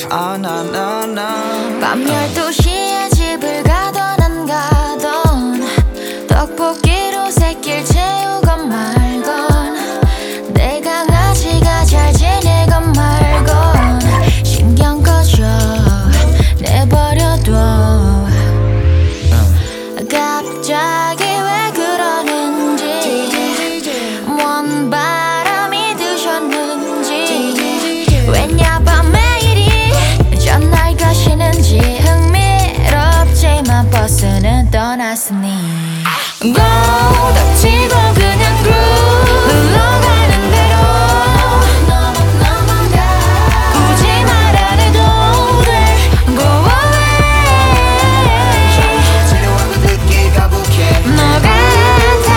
밤 12시에 집을 가던 안 가던 떡볶이로 새끼를 채우건 말건 내 강아지가 잘 지내건 말건 신경 꺼져 내버려둬. 갑자기 왜 그러는지 뭔 바람이 드셨는지 왜냐 밤매일이 전날 가시는지 흥미롭지만 버스는 떠났으니 닥치고 그냥 groove 흘러가는 대로 굳이 말 안 해도 돼 Go away 지루하고 듣기 가혹해 너 같아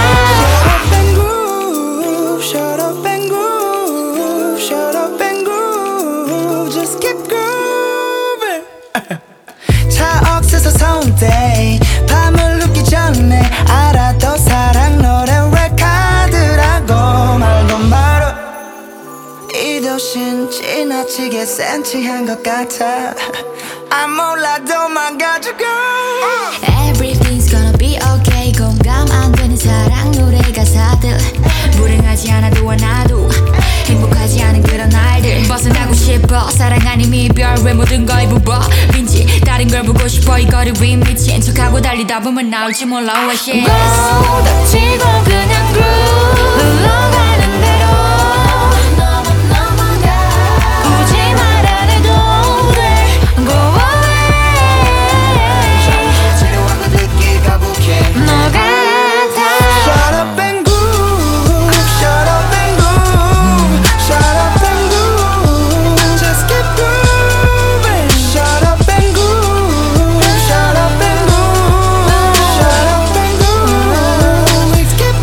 Shut up and groove Shut up and groove Just keep grooving 차 억세서 서운데 밤을 눕기 전에 알아도 사랑 노래 레카드라고 말도 말어 이 도시는 지나치게 센치한 것 같아 안 몰라도 막아주고 Everything's gonna be okay 공감 안 되는 사랑 노래 가사들 불행하지 않아도 하나도 행복하지 않은 그런 날들 벗어나고 싶어 사랑 아님 이별 왜 모든 걸 부버린지 다른 걸 보고 싶어 이거를 위 미친 척하고 달리다 보면 나올지 몰라 What shit 닥치고 그냥 groove 흘러가는 대로 굳이 말 안 해도 돼 Go away 지루하고 듣기 가혹해 너 같아 Shut up and groove Shut up and groove Shut up and groove Just keep grooving Shut up and groove Shut up and groove Shut up and groove Let's keep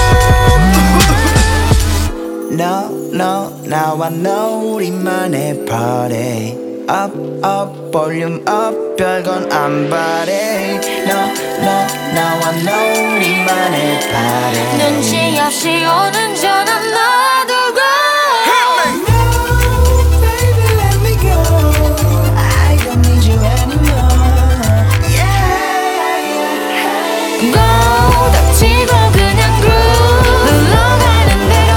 grooving No, no, now I know 우리만의 party Up, up, volume up 별건 안 바래 No, no, now I know 우리만의 party 눈치 없이 오는 전화 놔두고 Baby, let me go. I don't need you anymore. Yeah. Go 닥치고 그냥 groove 흘러가는 대로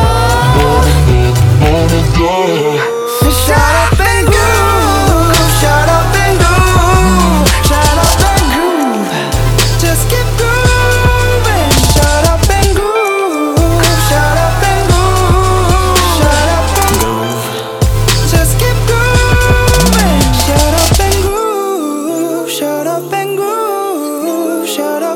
Shut up and groove. Shut up and groove. Shut up and groove. Just keep grooving. Shut up and groove. Shut up and groove. Shut up and groove. Just keep grooving. Shut up and groove. Shut up and groove. Shut up.